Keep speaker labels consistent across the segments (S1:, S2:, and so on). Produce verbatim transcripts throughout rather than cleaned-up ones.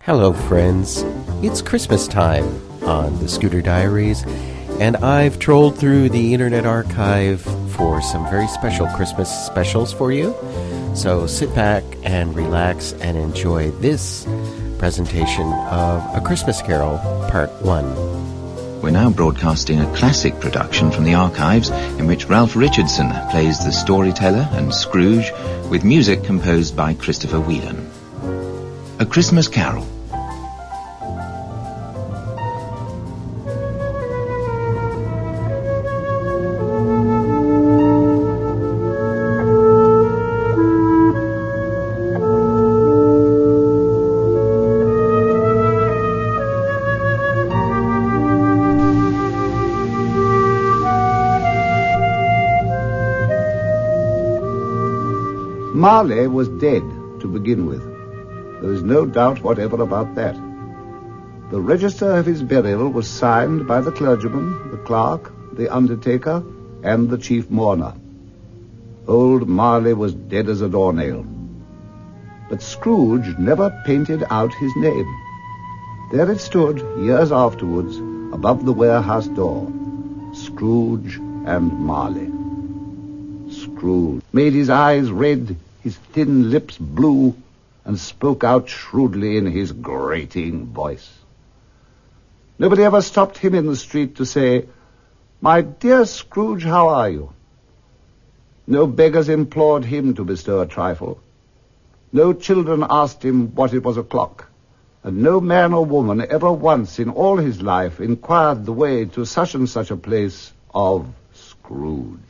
S1: Hello, friends. It's Christmas time on the Scooter Diaries, and I've trolled through the Internet Archive for some very special Christmas specials for you. So sit back and relax and enjoy this presentation of A Christmas Carol, Part one.
S2: We're now broadcasting a classic production from the archives in which Ralph Richardson plays the storyteller and Scrooge with music composed by Christopher Whelan. A Christmas Carol.
S3: Marley was dead to begin with. There is no doubt whatever about that. The register of his burial was signed by the clergyman, the clerk, the undertaker, and the chief mourner. Old Marley was dead as a doornail. But Scrooge never painted out his name. There it stood, years afterwards, above the warehouse door. Scrooge and Marley. Scrooge made his eyes red, his thin lips blue, and spoke out shrewdly in his grating voice. Nobody ever stopped him in the street to say, "My dear Scrooge, how are you?" No beggars implored him to bestow a trifle. No children asked him what it was o'clock, and no man or woman ever once in all his life inquired the way to such and such a place of Scrooge.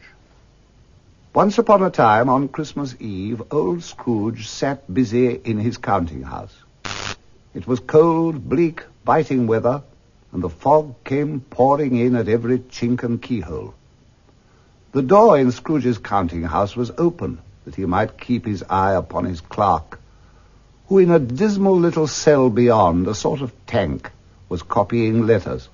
S3: Once upon a time, on Christmas Eve, old Scrooge sat busy in his counting-house. It was cold, bleak, biting weather, and the fog came pouring in at every chink and keyhole. The door in Scrooge's counting-house was open, that he might keep his eye upon his clerk, who in a dismal little cell beyond, a sort of tank, was copying letters.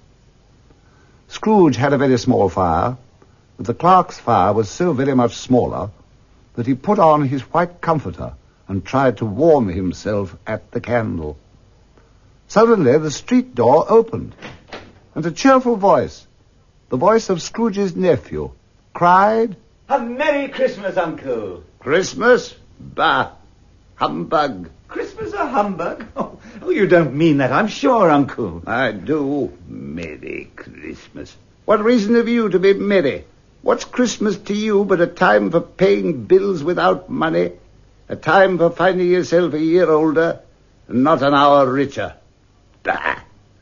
S3: Scrooge had a very small fire, but the clerk's fire was so very much smaller that he put on his white comforter and tried to warm himself at the candle. Suddenly the street door opened, and a cheerful voice, the voice of Scrooge's nephew, cried,
S4: "A Merry Christmas, Uncle!"
S3: "Christmas? Bah! Humbug!"
S4: "Christmas a humbug? Oh, oh, you don't mean that, I'm sure, Uncle."
S3: "I do. Merry Christmas. What reason have you to be merry? What's Christmas to you but a time for paying bills without money, a time for finding yourself a year older and not an hour richer? Bah!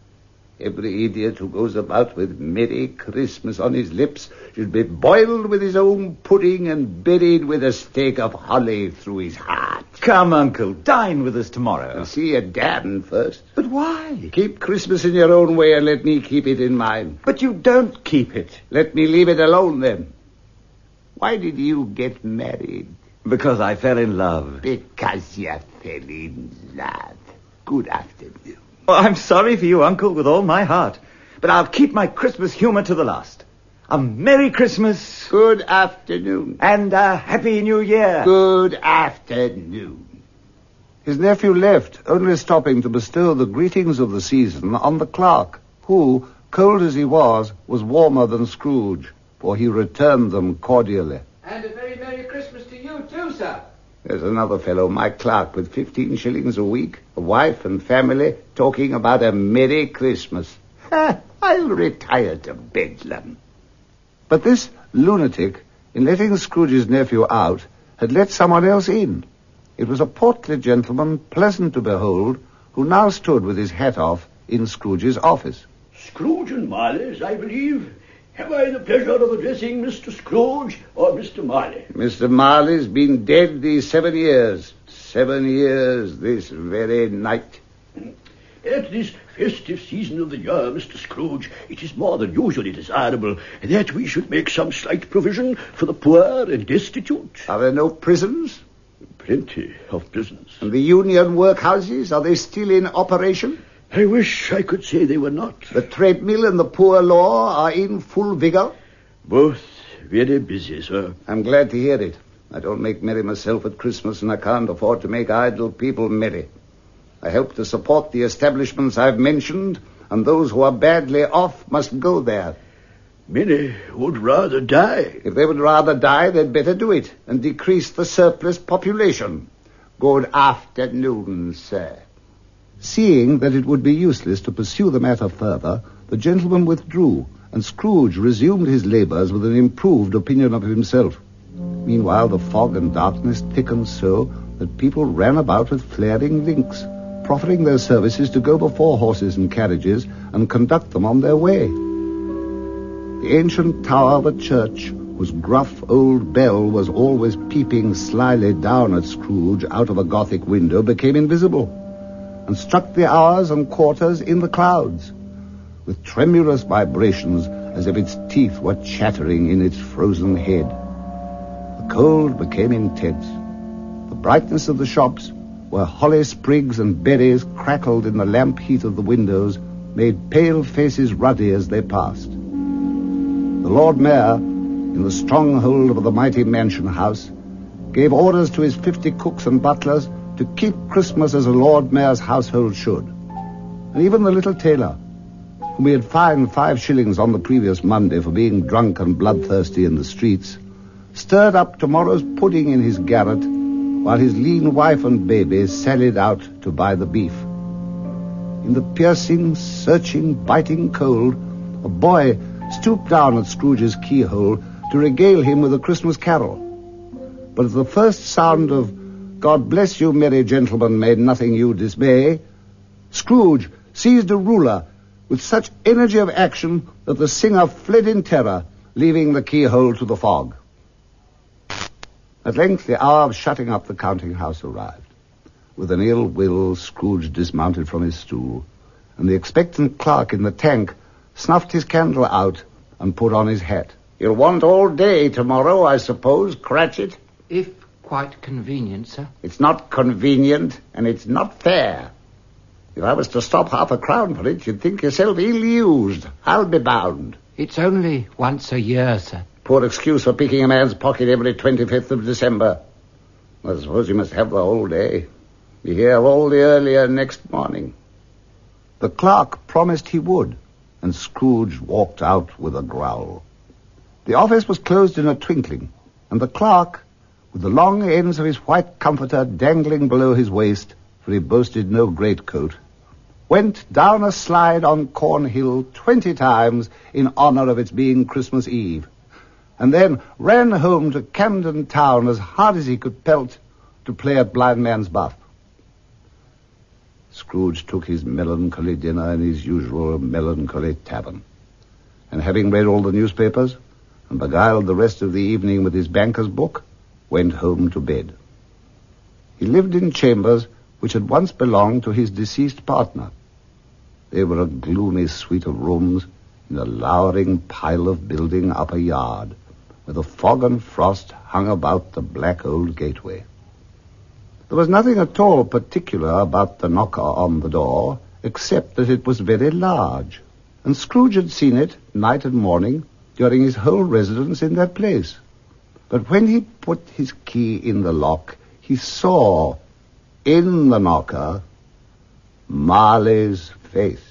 S3: Every idiot who goes about with Merry Christmas on his lips should be boiled with his own pudding and buried with a stake of holly through his heart."
S4: "Come, Uncle, dine with us tomorrow."
S3: "I'll see you damned first.
S4: "But why?"
S3: Keep Christmas in your own way and let me keep it in mine."
S4: "But you don't keep it."
S3: "Let me leave it alone, then. Why did you get married?"
S4: "Because I fell in love."
S3: "Because you fell in love. Good afternoon."
S4: Oh, I'm sorry for you, Uncle, with all my heart. But I'll keep my Christmas humor to the last. A Merry Christmas.
S3: Good afternoon.
S4: And a Happy New Year.
S3: Good afternoon. His nephew left, only stopping to bestow the greetings of the season on the clerk, who, cold as he was, was warmer than Scrooge, for he returned them cordially.
S5: "And a very Merry Christmas to you, too, sir."
S3: There's another fellow, my clerk, with fifteen shillings a week, a wife and family, talking about a Merry Christmas. Ha, I'll retire to Bedlam. But this lunatic, in letting Scrooge's nephew out, had let someone else in. It was a portly gentleman, pleasant to behold, who now stood with his hat off in Scrooge's office.
S6: "Scrooge and Marley's, I believe. Have I the pleasure of addressing Mister Scrooge or Mister Marley?"
S3: "Mister Marley's been dead these seven years. Seven years this very night."
S6: "At this festive season of the year, Mister Scrooge, it is more than usually desirable that we should make some slight provision for the poor and destitute."
S3: "Are there no prisons?"
S6: "Plenty of prisons."
S3: "And the union workhouses, are they still in operation?"
S6: "I wish I could say they were not."
S3: "The treadmill and the poor law are in full vigor?"
S6: "Both very busy, sir."
S3: "I'm glad to hear it. I don't make merry myself at Christmas, and I can't afford to make idle people merry. I help to support the establishments I've mentioned, and those who are badly off must go there.
S6: Many would rather die.
S3: If they would rather die, they'd better do it and decrease the surplus population. Good afternoon, sir. Seeing that it would be useless to pursue the matter further, the gentleman withdrew, and Scrooge resumed his labours with an improved opinion of himself. Meanwhile, the fog and darkness thickened so that people ran about with flaring links, proffering their services to go before horses and carriages and conduct them on their way. The ancient tower of a church, whose gruff old bell was always peeping slyly down at Scrooge out of a Gothic window, became invisible, and struck the hours and quarters in the clouds, with tremulous vibrations as if its teeth were chattering in its frozen head. The cold became intense. The brightness of the shops, where holly sprigs and berries crackled in the lamp heat of the windows, made pale faces ruddy as they passed. The Lord Mayor, in the stronghold of the mighty mansion house, gave orders to his fifty cooks and butlers to keep Christmas as a Lord Mayor's household should. And even the little tailor, whom he had fined five shillings on the previous Monday for being drunk and bloodthirsty in the streets, stirred up tomorrow's pudding in his garret, while his lean wife and baby sallied out to buy the beef. In the piercing, searching, biting cold, a boy stooped down at Scrooge's keyhole to regale him with a Christmas carol. But at the first sound of "God bless you, merry gentlemen, may nothing you dismay," Scrooge seized a ruler with such energy of action that the singer fled in terror, leaving the keyhole to the fog. At length the hour of shutting up the counting-house arrived. With an ill will, Scrooge dismounted from his stool, and the expectant clerk in the tank snuffed his candle out and put on his hat. "You'll want all day tomorrow, I suppose, Cratchit?"
S5: If quite convenient, sir.
S3: "It's not convenient, and it's not fair. If I was to stop half a crown for it, you'd think yourself ill-used, I'll be bound."
S5: It's only once a year, sir.
S3: Poor excuse for picking a man's pocket every twenty-fifth of December. I suppose you must have the whole day. Be here all the earlier next morning. The clerk promised he would, and Scrooge walked out with a growl. The office was closed in a twinkling, and the clerk, with the long ends of his white comforter dangling below his waist, for he boasted no greatcoat, went down a slide on Cornhill twenty times in honor of its being Christmas Eve, and then ran home to Camden Town as hard as he could pelt to play at blind man's buff. Scrooge took his melancholy dinner in his usual melancholy tavern, and having read all the newspapers and beguiled the rest of the evening with his banker's book, went home to bed. He lived in chambers which had once belonged to his deceased partner. They were a gloomy suite of rooms in a lowering pile of building up a yard, where the fog and frost hung about the black old gateway. There was nothing at all particular about the knocker on the door, except that it was very large, and Scrooge had seen it night and morning during his whole residence in that place. But when he put his key in the lock, he saw, in the knocker, Marley's face.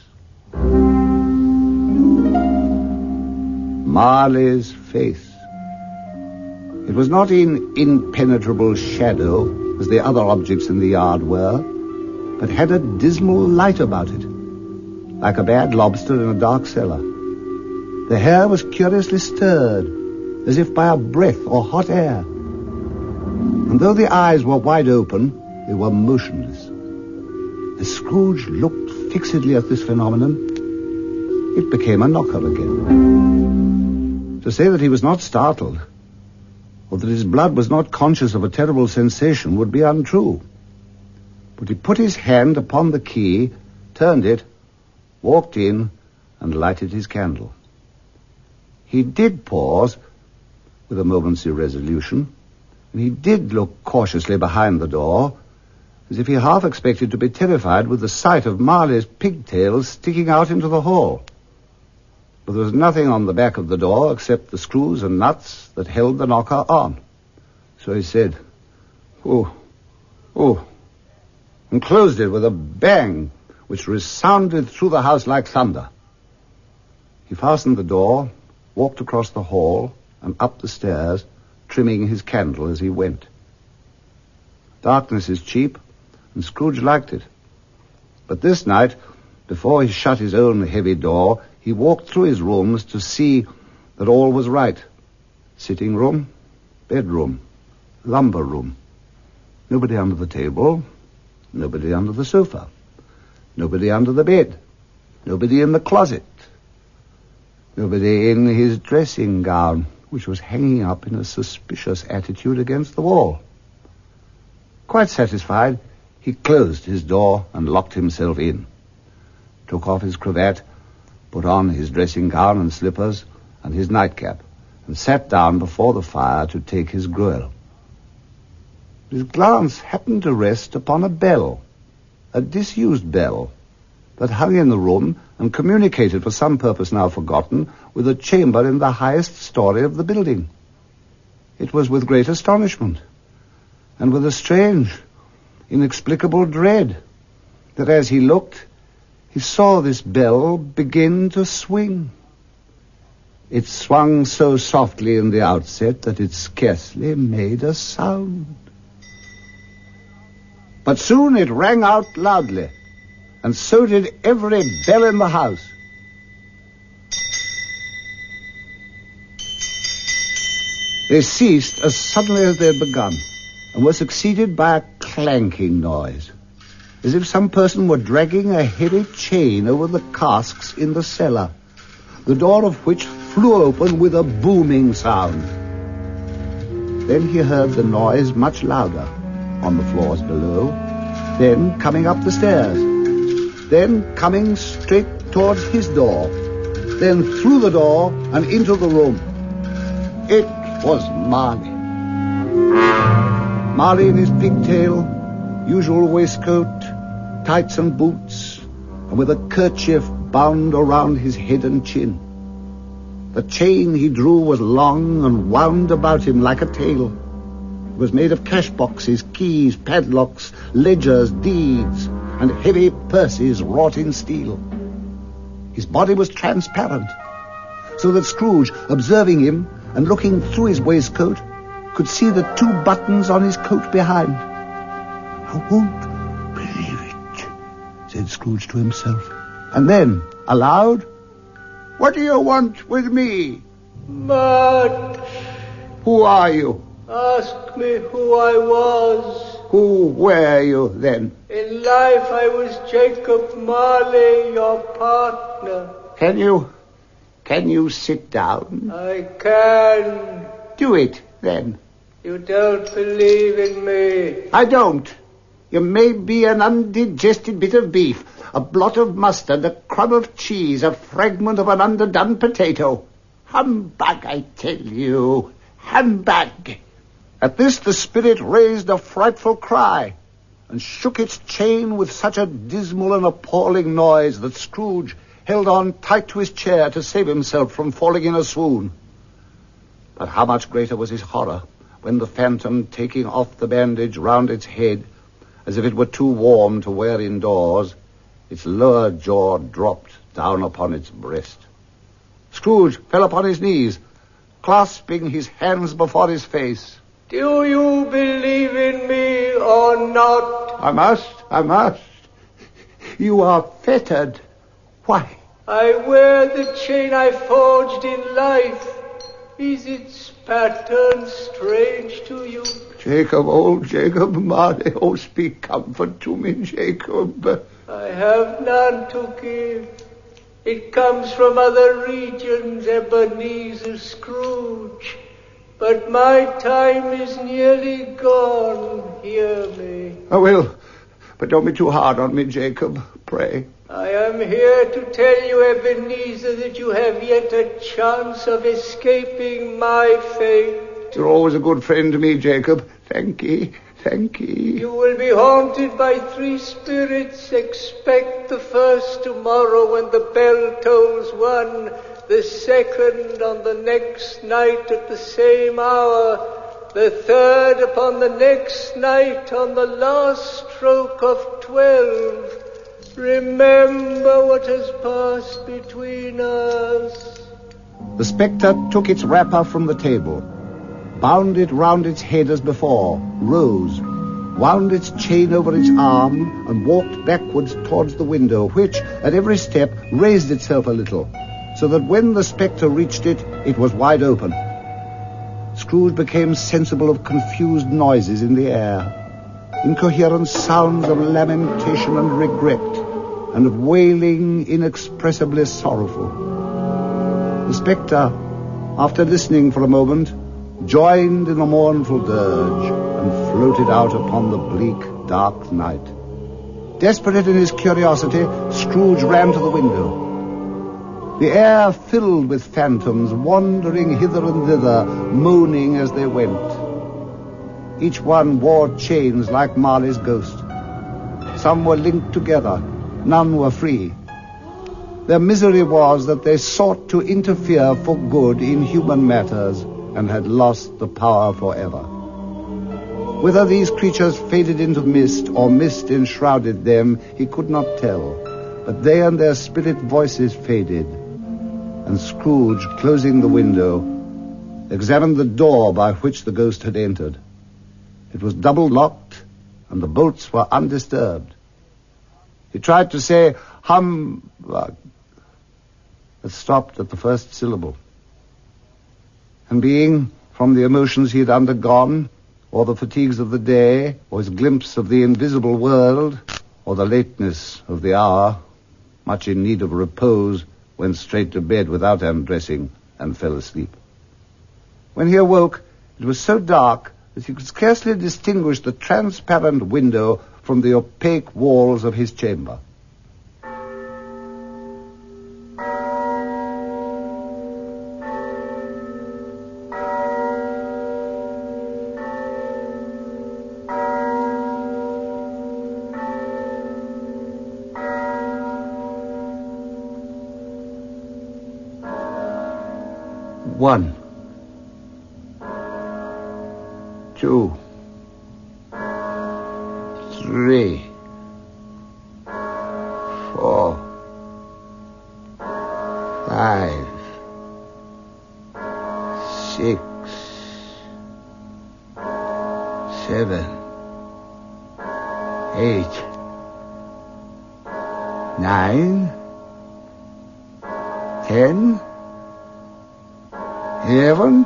S3: Marley's face. It was not in impenetrable shadow, as the other objects in the yard were, but had a dismal light about it, like a bad lobster in a dark cellar. The hair was curiously stirred, as if by a breath or hot air. And though the eyes were wide open, they were motionless. As Scrooge looked fixedly at this phenomenon, it became a knocker again. To say that he was not startled, or that his blood was not conscious of a terrible sensation, would be untrue. But he put his hand upon the key, turned it, walked in, and lighted his candle. He did pause, with a moment's irresolution, and he did look cautiously behind the door, as if he half expected to be terrified with the sight of Marley's pigtails sticking out into the hall. But there was nothing on the back of the door except the screws and nuts that held the knocker on. So he said, "Oh, oh, and closed it with a bang which resounded through the house like thunder. He fastened the door, walked across the hall, and up the stairs, trimming his candle as he went. Darkness is cheap, and Scrooge liked it. But this night, before he shut his own heavy door, he walked through his rooms to see that all was right. Sitting room, bedroom, lumber room. Nobody under the table, nobody under the sofa, nobody under the bed, nobody in the closet, nobody in his dressing gown, which was hanging up in a suspicious attitude against the wall. Quite satisfied, he closed his door and locked himself in, took off his cravat, put on his dressing gown and slippers and his nightcap, and sat down before the fire to take his gruel. His glance happened to rest upon a bell, a disused bell, that hung in the room and communicated for some purpose now forgotten with a chamber in the highest story of the building. It was with great astonishment, and with a strange, inexplicable dread, that as he looked, he saw this bell begin to swing. It swung so softly in the outset that it scarcely made a sound. But soon it rang out loudly, and so did every bell in the house. They ceased as suddenly as they had begun, and were succeeded by a clanking noise, as if some person were dragging a heavy chain over the casks in the cellar, the door of which flew open with a booming sound. Then he heard the noise much louder on the floors below, then coming up the stairs, then coming straight towards his door, then through the door and into the room. It was Marley. Marley in his pigtail, usual waistcoat, tights and boots, and with a kerchief bound around his head and chin. The chain he drew was long and wound about him like a tail. It was made of cash boxes, keys, padlocks, ledgers, deeds, and heavy purses wrought in steel. His body was transparent, so that Scrooge, observing him and looking through his waistcoat, could see the two buttons on his coat behind. "I won't believe it," said Scrooge to himself. And then, aloud, "What do you want with me?"
S7: "Much."
S3: "Who are you?"
S7: "Ask me who I was."
S3: "Who were you, then?"
S7: "In life I was Jacob Marley, your partner."
S3: Can you, can you sit down?"
S7: "I can."
S3: "Do it, then."
S7: "You don't believe in me."
S3: "I don't. You may be an undigested bit of beef, a blot of mustard, a crumb of cheese, a fragment of an underdone potato. Humbug, I tell you. Humbug." At this the spirit raised a frightful cry, and shook its chain with such a dismal and appalling noise that Scrooge held on tight to his chair to save himself from falling in a swoon. But how much greater was his horror when the phantom, taking off the bandage round its head, as if it were too warm to wear indoors, its lower jaw dropped down upon its breast. Scrooge fell upon his knees, clasping his hands before his face.
S7: "Do you believe in me or not?"
S3: "I must, I must. You are fettered. Why?"
S7: "I wear the chain I forged in life. Is its pattern strange to you?"
S3: "Jacob, old Jacob Marley, oh, speak comfort to me, Jacob."
S7: "I have none to give. It comes from other regions, Ebenezer Scrooge. But my time is nearly gone, hear me."
S3: "I will, but don't be too hard on me, Jacob, pray."
S7: "I am here to tell you, Ebenezer, that you have yet a chance of escaping my fate."
S3: "You're always a good friend to me, Jacob. Thank ye, thank ye."
S7: "You will be haunted by three spirits. Expect the first tomorrow when the bell tolls one, the second on the next night at the same hour, the third upon the next night on the last stroke of twelve. Remember what has passed between us.
S3: The spectre took its wrapper from the table, bound it round its head as before, rose, wound its chain over its arm, and walked backwards towards the window, which, at every step, raised itself a little, so that when the spectre reached it, it was wide open. Scrooge became sensible of confused noises in the air, incoherent sounds of lamentation and regret, and of wailing inexpressibly sorrowful. The spectre, after listening for a moment, joined in a mournful dirge, and floated out upon the bleak, dark night. Desperate in his curiosity, Scrooge ran to the window. The air filled with phantoms, wandering hither and thither, moaning as they went. Each one wore chains like Marley's ghost. Some were linked together, none were free. Their misery was that they sought to interfere for good in human matters, and had lost the power forever. Whether these creatures faded into mist, or mist enshrouded them, he could not tell, but they and their spirit voices faded, and Scrooge, closing the window, examined the door by which the ghost had entered. It was double locked, and the bolts were undisturbed. He tried to say, humbug, but stopped at the first syllable. And being, from the emotions he had undergone, or the fatigues of the day, or his glimpse of the invisible world, or the lateness of the hour, much in need of repose, went straight to bed without undressing and fell asleep. When he awoke, it was so dark that he could scarcely distinguish the transparent window from the opaque walls of his chamber. One, two, three, four, five, six, seven, eight, nine, ten, eleven,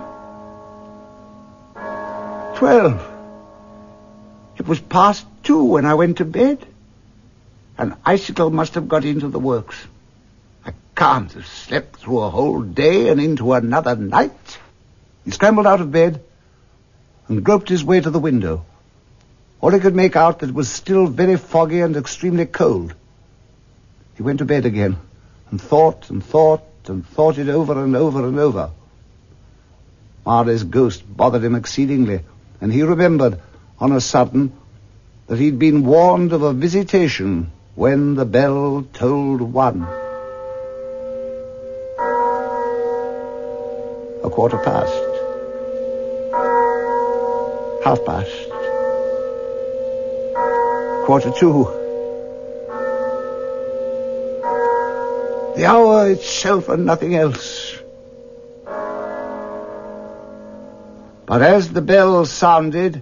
S3: twelve. It was past two when I went to bed. An icicle must have got into the works. I can't have slept through a whole day and into another night. He scrambled out of bed and groped his way to the window. All he could make out that it was still very foggy and extremely cold. He went to bed again and thought and thought and thought it over and over and over. Marley's ghost bothered him exceedingly, and he remembered, on a sudden, that he'd been warned of a visitation when the bell tolled one. A quarter past. Half past. Quarter two. The hour itself and nothing else. But as the bell sounded,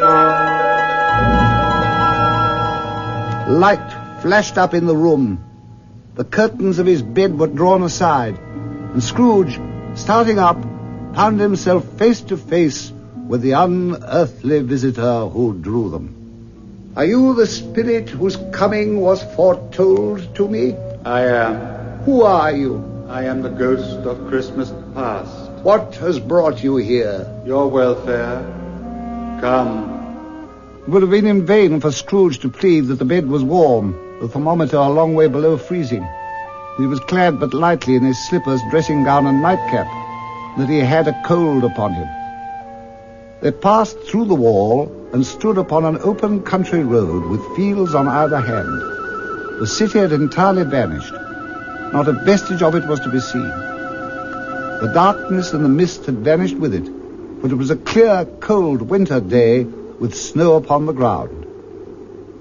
S3: light flashed up in the room. The curtains of his bed were drawn aside, and Scrooge, starting up, found himself face to face with the unearthly visitor who drew them. Are you the spirit whose coming was foretold to me?
S8: I am.
S3: Who are you?
S8: I am the ghost of Christmas past.
S3: What has brought you here?
S8: Your welfare. Come.
S3: It would have been in vain for Scrooge to plead that the bed was warm, the thermometer a long way below freezing. He was clad but lightly in his slippers, dressing gown, and nightcap, that he had a cold upon him. They passed through the wall and stood upon an open country road with fields on either hand. The city had entirely vanished. Not a vestige of it was to be seen. The darkness and the mist had vanished with it, but it was a clear, cold winter day with snow upon the ground.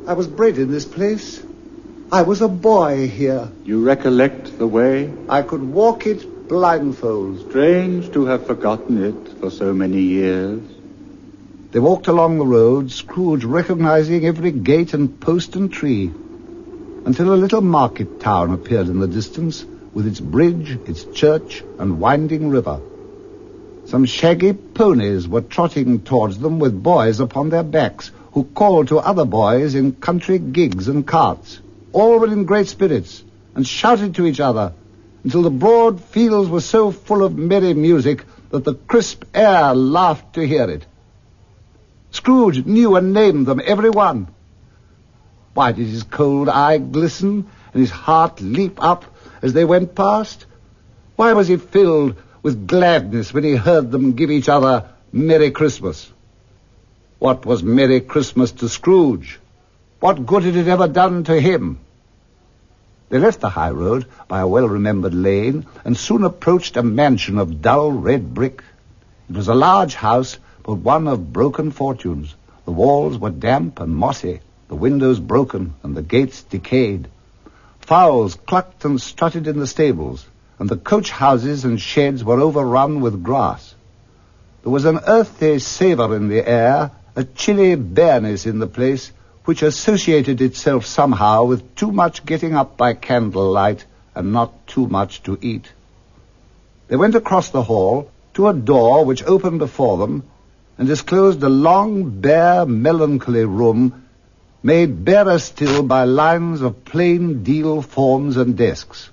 S3: I was bred in this place. I was a boy here.
S8: You recollect the way?
S3: I could walk it blindfold.
S8: Strange to have forgotten it for so many years.
S3: They walked along the road, Scrooge recognizing every gate and post and tree, until a little market town appeared in the distance, with its bridge, its church, and winding river. Some shaggy ponies were trotting towards them with boys upon their backs, who called to other boys in country gigs and carts. All were in great spirits, and shouted to each other, until the broad fields were so full of merry music that the crisp air laughed to hear it. Scrooge knew and named them, every one. Why did his cold eye glisten and his heart leap up as they went past? Why was he filled with gladness when he heard them give each other Merry Christmas? What was Merry Christmas to Scrooge? What good had it ever done to him? They left the high road by a well-remembered lane and soon approached a mansion of dull red brick. It was a large house, but one of broken fortunes. The walls were damp and mossy, the windows broken, and the gates decayed. Fowls clucked and strutted in the stables, and the coach houses and sheds were overrun with grass. There was an earthy savour in the air, a chilly bareness in the place, which associated itself somehow with too much getting up by candlelight and not too much to eat. They went across the hall to a door which opened before them and disclosed a long, bare, melancholy room made barer still by lines of plain deal forms and desks.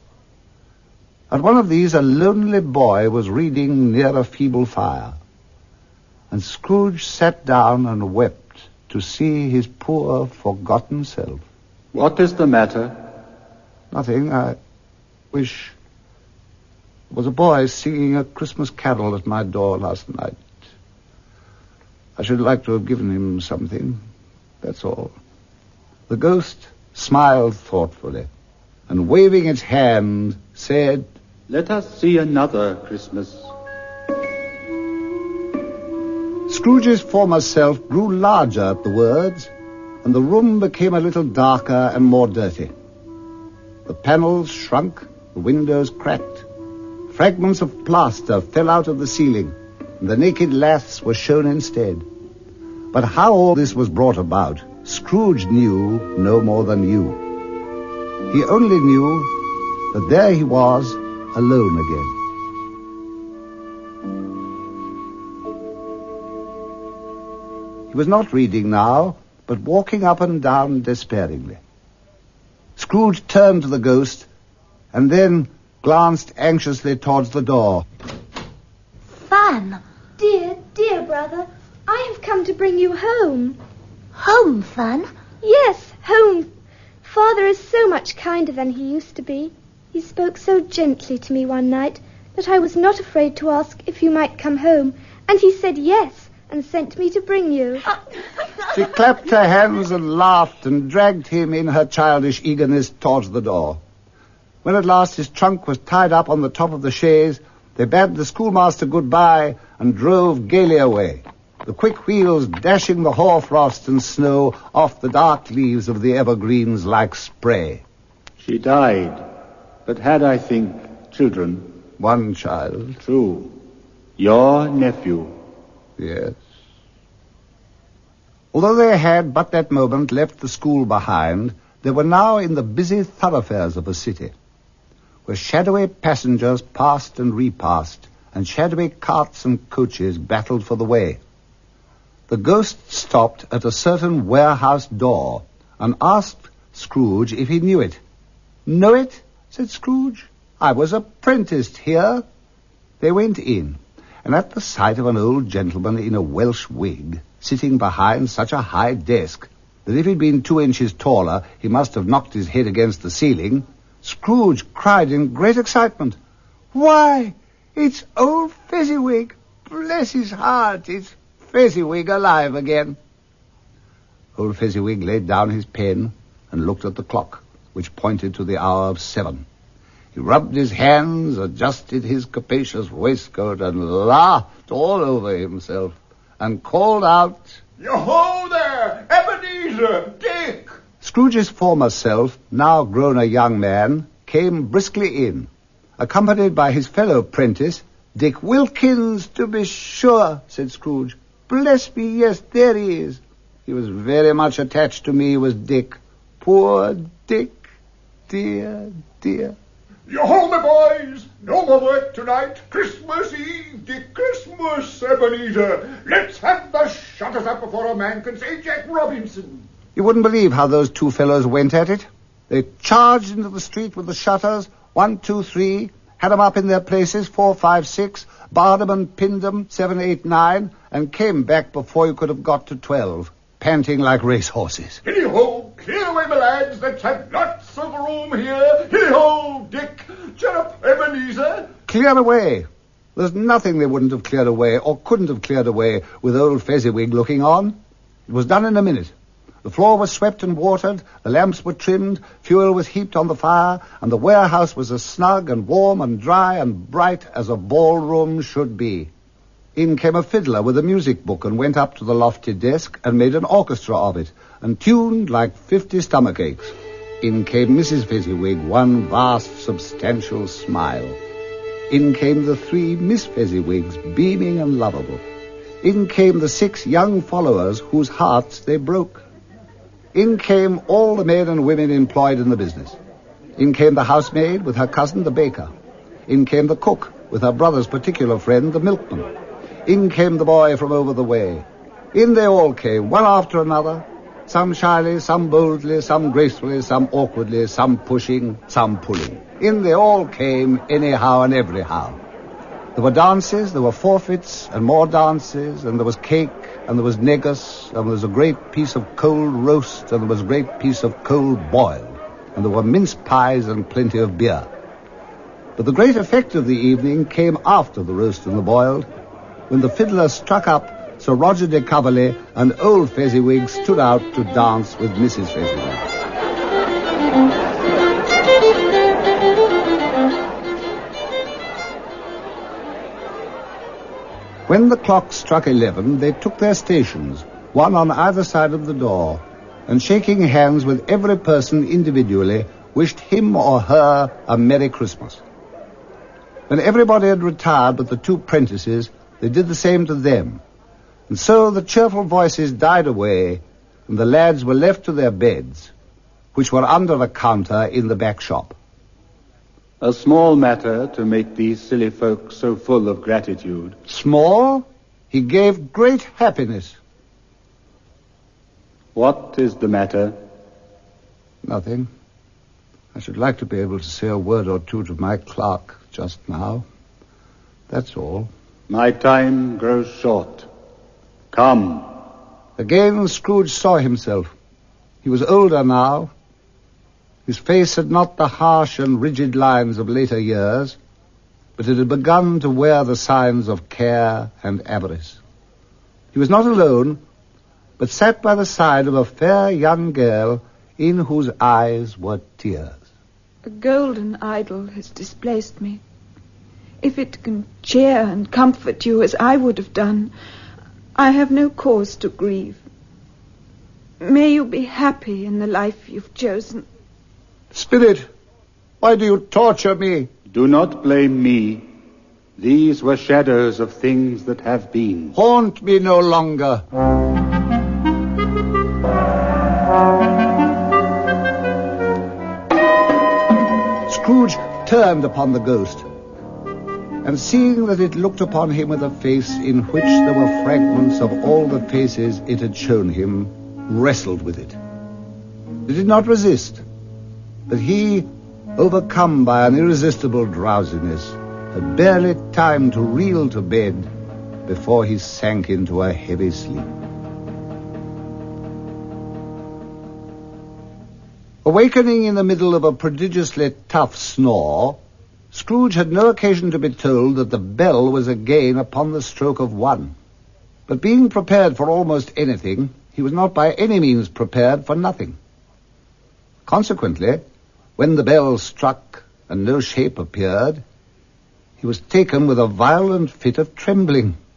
S3: At one of these a lonely boy was reading near a feeble fire, and Scrooge sat down and wept to see his poor, forgotten self.
S8: What is the matter?
S3: Nothing. I wish... There was a boy singing a Christmas carol at my door last night. I should like to have given him something. That's all. The ghost smiled thoughtfully, and waving its hand, said,
S8: Let us see another Christmas.
S3: Scrooge's former self grew larger at the words, and the room became a little darker and more dirty. The panels shrunk, the windows cracked. Fragments of plaster fell out of the ceiling, and the naked laths were shown instead. But how all this was brought about, Scrooge knew no more than you. He only knew that there he was, alone again. He was not reading now, but walking up and down despairingly. Scrooge turned to the ghost, and then glanced anxiously towards the door.
S9: Fun!
S10: Dear, dear brother, I have come to bring you home.
S9: Home, Fun?
S10: Yes, home. Father is so much kinder than he used to be. He spoke so gently to me one night that I was not afraid to ask if you might come home, and he said yes, and sent me to bring you.
S3: She clapped her hands and laughed and dragged him in her childish eagerness towards the door. When at last his trunk was tied up on the top of the chaise, they bade the schoolmaster goodbye and drove gaily away, the quick wheels dashing the hoarfrost and snow off the dark leaves of the evergreens like spray.
S8: She died, but had, I think, children.
S3: One child.
S8: True. Your nephew.
S3: Yes. Although they had but that moment left the school behind, they were now in the busy thoroughfares of a city, where shadowy passengers passed and repassed, and shadowy carts and coaches battled for the way. The ghost stopped at a certain warehouse door and asked Scrooge if he knew it. Know it? Said Scrooge. I was apprenticed here. They went in, and at the sight of an old gentleman in a Welsh wig, sitting behind such a high desk that if he'd been two inches taller, he must have knocked his head against the ceiling, Scrooge cried in great excitement, Why, it's old Fezziwig! Bless his heart, it's Fezziwig alive again. Old Fezziwig laid down his pen and looked at the clock, which pointed to the hour of seven. He rubbed his hands, adjusted his capacious waistcoat, and laughed all over himself, and called out,
S6: Yo-ho there, Ebenezer, Dick!
S3: Scrooge's former self, now grown a young man, came briskly in, accompanied by his fellow prentice, Dick Wilkins, to be sure, said Scrooge. Bless me, yes, there he is. He was very much attached to me, was Dick. Poor Dick. Dear, dear.
S11: You're home, my boys. No more work tonight. Christmas Eve, Dick. Christmas, Ebenezer. Let's have the shutters up before a man can say Jack Robinson.
S3: You wouldn't believe how those two fellows went at it. They charged into the street with the shutters, one, two, three, had 'em up in their places, four, five, six, barred 'em and pinned 'em, seven, eight, nine, and came back before you could have got to twelve, panting like racehorses.
S11: Hilly-ho, clear away, my lads. Let's have lots of room here. Hilly-ho, Dick. Cheer up, Ebenezer.
S3: Clear away. There's nothing they wouldn't have cleared away, or couldn't have cleared away, with old Fezziwig looking on. It was done in a minute. The floor was swept and watered, the lamps were trimmed, fuel was heaped on the fire, and the warehouse was as snug and warm and dry and bright as a ballroom should be. In came a fiddler with a music book and went up to the lofty desk and made an orchestra of it, and tuned like fifty stomach aches. In came Missus Fezziwig, one vast, substantial smile. In came the three Miss Fezziwigs, beaming and lovable. In came the six young followers whose hearts they broke. In came all the men and women employed in the business. In came the housemaid with her cousin, the baker. In came the cook with her brother's particular friend, the milkman. In came the boy from over the way. In they all came, one after another, some shyly, some boldly, some gracefully, some awkwardly, some pushing, some pulling. In they all came, anyhow and everyhow. There were dances, there were forfeits, and more dances, and there was cake, and there was negus, and there was a great piece of cold roast, and there was a great piece of cold boiled, and there were mince pies and plenty of beer. But the great effect of the evening came after the roast and the boiled, when the fiddler struck up Sir Roger de Coverley, and old Fezziwig stood out to dance with Missus Fezziwig. When the clock struck eleven, they took their stations, one on either side of the door, and shaking hands with every person individually, wished him or her a Merry Christmas. When everybody had retired but the two prentices, they did the same to them. And so the cheerful voices died away, and the lads were left to their beds, which were under a counter in the back shop.
S8: A small matter to make these silly folk so full of gratitude.
S3: Small? He gave great happiness.
S8: What is the matter?
S3: Nothing. I should like to be able to say a word or two to my clerk just now. That's all.
S8: My time grows short. Come.
S3: Again Scrooge saw himself. He was older now. His face had not the harsh and rigid lines of later years, but it had begun to wear the signs of care and avarice. He was not alone, but sat by the side of a fair young girl in whose eyes were tears.
S12: A golden idol has displaced me. If it can cheer and comfort you as I would have done, I have no cause to grieve. May you be happy in the life you've chosen.
S3: Spirit, why do you torture me?
S8: Do not blame me. These were shadows of things that have been.
S3: Haunt me no longer. Scrooge turned upon the ghost, and seeing that it looked upon him with a face in which there were fragments of all the faces it had shown him, wrestled with it. It did not resist, but he, overcome by an irresistible drowsiness, had barely time to reel to bed before he sank into a heavy sleep. Awakening in the middle of a prodigiously tough snore, Scrooge had no occasion to be told that the bell was again upon the stroke of one. But being prepared for almost anything, he was not by any means prepared for nothing. Consequently, when the bell struck and no shape appeared, he was taken with a violent fit of trembling.